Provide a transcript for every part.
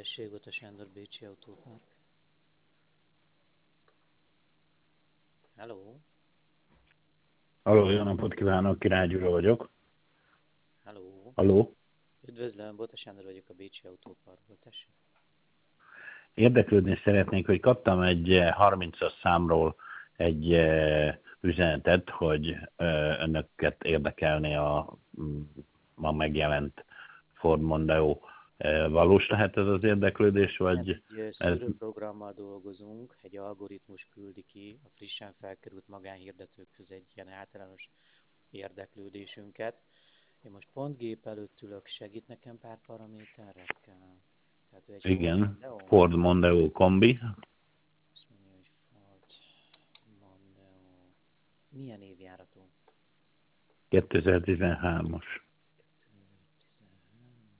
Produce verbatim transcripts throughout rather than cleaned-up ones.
Tessék, Gota Sándor, Bécsi Autópark. Hello, Halló, jó napot kívánok, Király Gyula vagyok. hello. Halló. Üdvözlöm, Bota Sándor vagyok a Bécsi Autóparkból, tessék. Érdeklődni szeretnék, hogy kaptam egy eh, harmincas számról egy eh, üzenetet, hogy eh, önöket érdekelné a mm, ma megjelent Ford Mondeo. Eh, Valós lehet ez az érdeklődés, Igen, vagy egy ö, ez szűrőprogrammal dolgozunk, egy algoritmus küldi ki a frissen felkerült magánhirdetőkhöz egy ilyen általános érdeklődésünket. Én most pont gép előtt ülök, segít nekem pár paraméterekkel. Tehát ő egy Ford igen, Mondeo? Ford Mondeo kombi, Azt mondja, hogy Ford Mondeo. Milyen évjáratú? kétezer-tizenhármas kétezer-tizenhárom.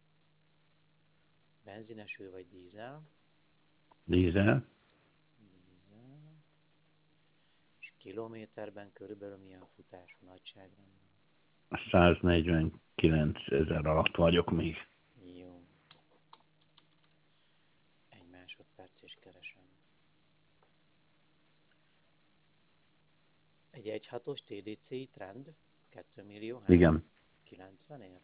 Benzinesű vagy dízel? dízel, Dízel. És kilométerben körülbelül milyen futású nagyságrendben? száznegyvenkilenc ezer alatt vagyok még. Jó. Egy másodperc és keresem. Egy egy point hatos té dé cé trend? két millió Igen, háromszázkilencvenért?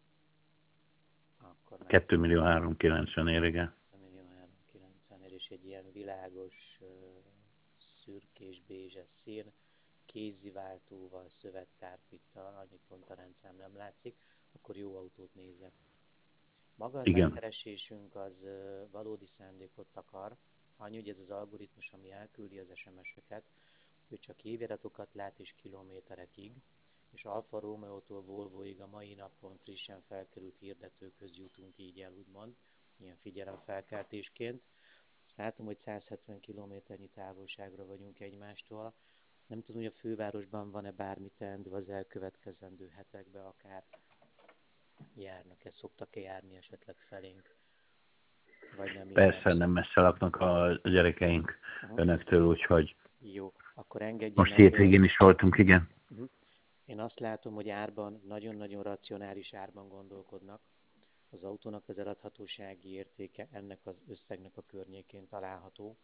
Akkor meg két millió háromszázkilencven ér, igen. két millió háromszázkilencvenért, és egy ilyen világos uh, szürkés bézses szín, kéziváltóval, szövetkárpittal, annyit pont a rendszám nem látszik, akkor jó autót nézek. Maga az Igen, megkeresésünk az uh, valódi szándékot akar, annyi, hogy ez az algoritmus, ami elküldi az es em es-eket, ő csak évjáratokat lát és kilométerekig, és Alfa Romeo-tól Volvoig a mai napon frissen felkerült hirdetőkhöz jutunk így el, úgymond, ilyen figyelemfelkeltésként. Látom, hogy száz hetven kilométernyi távolságra vagyunk egymástól. Nem tudom, hogy a fővárosban van-e bármi teendő az elkövetkezendő hetekben, akár járnak-e, szoktak-e járni esetleg felénk, vagy nem persze érdemes. nem messze laknak a gyerekeink Aha. önöktől, úgyhogy Jó, akkor engedje most meg. ö, hétvégén is voltunk, igen. uh-huh. Én azt látom, hogy árban, nagyon-nagyon racionális árban gondolkodnak. Az autónak az eladhatósági értéke ennek az összegnek a környékén található.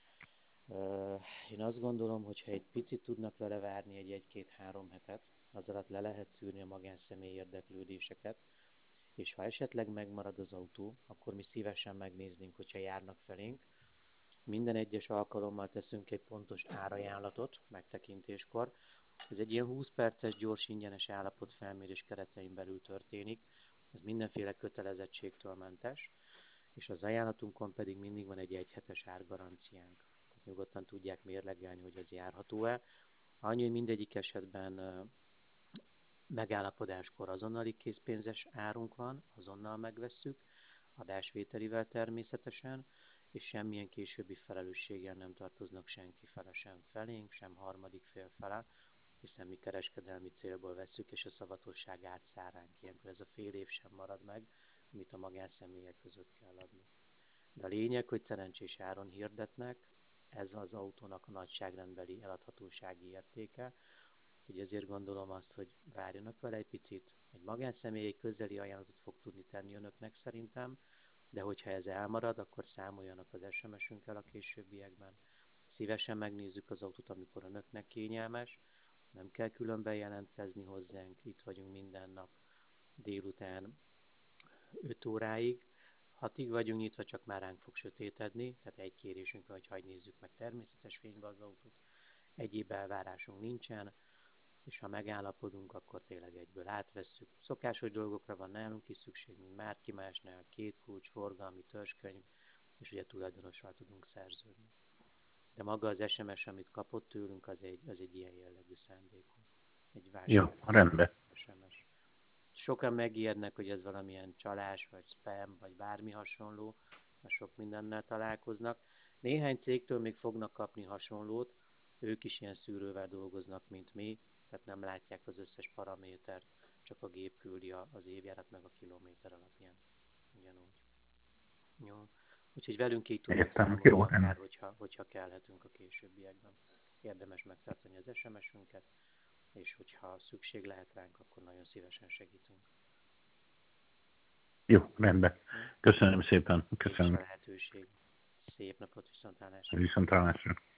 Ö, Én azt gondolom, hogy ha egy picit tudnak vele várni egy egy-két-három hetet, az alatt le lehet szűrni a magánszemély érdeklődéseket, és ha esetleg megmarad az autó, akkor mi szívesen megnéznénk, hogyha járnak felénk. Minden egyes alkalommal teszünk egy pontos árajánlatot megtekintéskor. Ez egy ilyen húsz perces gyors ingyenes állapotfelmérés keretein belül történik. Ez mindenféle kötelezettségtől mentes, és az ajánlatunkon pedig mindig van egy egyhetes árgaranciánk. Tehát nyugodtan tudják mérlegelni, hogy ez járható-e. Annyi, hogy mindegyik esetben megállapodáskor azonnali készpénzes árunk van, azonnal megvesszük, adásvételivel természetesen, és semmilyen későbbi felelősséggel nem tartoznak senki fele sem felénk, sem harmadik fél fele, hiszen mi kereskedelmi célból vesszük, és a szavatosság átszáránk. Ilyenkor ez a fél év sem marad meg, amit a magánszemélyek között kell adni. De a lényeg, hogy szerencsés áron hirdetnek, ez az autónak a nagyságrendbeli eladhatósági értéke, úgyhogy ezért gondolom azt, hogy várjanak vele egy picit. Egy magánszemély egy közeli ajánlatot fog tudni tenni önöknek szerintem, de hogyha ez elmarad, akkor számoljanak az es em es-ünkkel a későbbiekben. Szívesen megnézzük az autót, amikor önöknek kényelmes, nem kell külön bejelentkezni hozzánk, itt vagyunk minden nap délután öt óráig, hatig vagyunk nyitva, csak már ránk fog sötétedni, tehát egy kérésünk van, hogy hagyj nézzük meg természetes fénybe az autót. Egyéb elvárásunk nincsen, és ha megállapodunk, akkor tényleg egyből átvesszük. Szokásos dolgokra van nálunk is szükség, mint bárki másnál, két kulcs, forgalmi, törzskönyv, és ugye tulajdonossal tudunk szerződni. De maga az es em es, amit kapott tőlünk, az egy, az egy ilyen jellegű szándékú. Egy Jó, vásárlás rendben. es em es. Sokan megijednek, hogy ez valamilyen csalás, vagy spam, vagy bármi hasonló, mert sok mindennel találkoznak. Néhány cégtől még fognak kapni hasonlót, ők is ilyen szűrővel dolgoznak, mint mi, tehát nem látják az összes paramétert, csak a gép küldi az évjárat meg a kilométer alapján. Ugyanúgy. Jó. Úgyhogy velünk így tudnak Értem, számolni, jó, akár rendben. hogyha, hogyha kellhetünk a későbbiekben. Érdemes megtartani az es em es-ünket, és hogyha szükség lehet ránk, akkor nagyon szívesen segítünk. Jó, rendben. Köszönöm szépen. Köszönöm. Nincs lehetőség. Szép napot, viszontlátásra. Viszontlátásra.